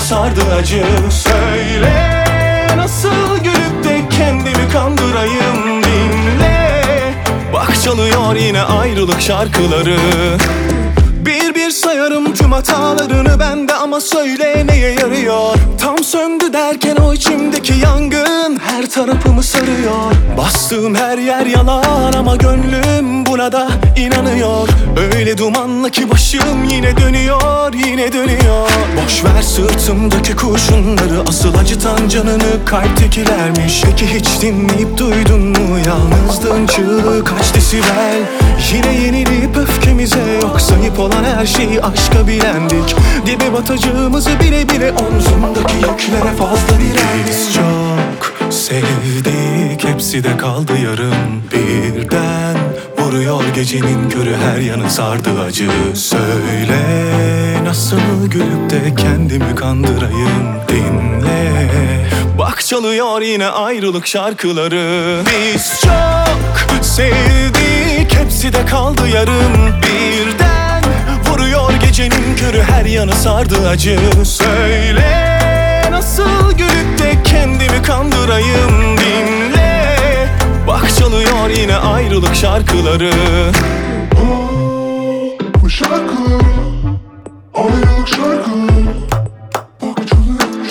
sardı acı. Söyle nasıl gülüp de kendimi kandırayım, dinle. Bak çalıyor yine ayrılık şarkıları. Bir bir sayarım tüm hatalarını bende, ama söyle neye yarıyor? Tam söndü derken o içimdeki yangın her tarafımı sarıyor. Bastığım her yer yalan ama gönlüm buna da inanıyor. Öyle dumanla ki başım yine dönüyor, yine dönüyor. Boş ver sırtımdaki kurşunları, asıl acıtan canını kalptekilermiş. Peki hiç dinleyip duydun mu yalnızlığın çığlığı kaç desibel? Yine yenilip öfkemize yok sayıp olan her şeyi aşka bilendik. Dibe batacağımızı bile bile omzumdaki yüklere fazla direndik. Biz çok sevdik, hepsi de kaldı yarım. Birden vuruyor gecenin körü, her yanı sardı acı. Söyle nasıl gülüp de kendimi kandırayım, dinle. Bak çalıyor yine ayrılık şarkıları. Biz çok sevdik, hepsi de kaldı yarım. Birden vuruyor gecenin körü, her yanı sardı acı. Söyle nasıl gülüp de kendimi kandırayım, dinle. Bak çalıyor yine ayrılık şarkıları. Bu şarkıları, ayrılık şarkıları. Bak çalıyor,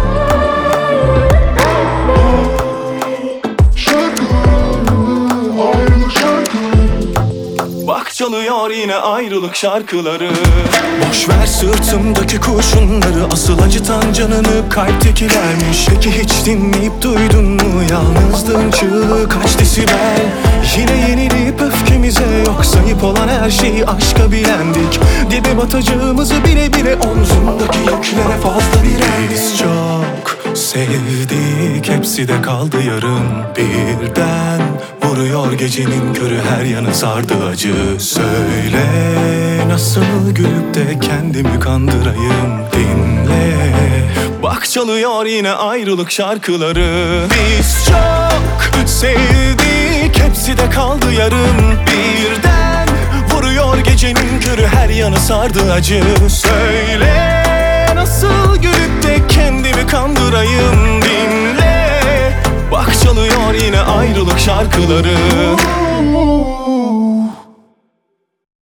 şarkıları, ayrılık şarkıları. Bak çalıyor yine ayrılık şarkıları. Boş ver sırtımdaki kurşunları, asıl acıtan canını kalptekilermiş. Peki hiç dinleyip duydun mu yalnızlığın çığlığı kaç desibel? Yine yenilip öfkemize yok sayıp olan her şeyi aşka bilendik. Dibe batacağımızı bile bile omzumdaki yüklere fazla direndik. Biz çok sevdik, hepsi de kaldı yarım. Birden vuruyor gecenin körü, her yanı sardı acı. Söyle nasıl gülüp de kendimi kandırayım, dinle. Bak çalıyor yine ayrılık şarkıları. Biz çok sevdik, hepsi de kaldı yarım. Birden vuruyor gecenin körü, her yanı sardı acı. Söyle nasıl gülüp de kendimi kandırayım, dinle. Bak çalıyor yine ayrılık şarkıları.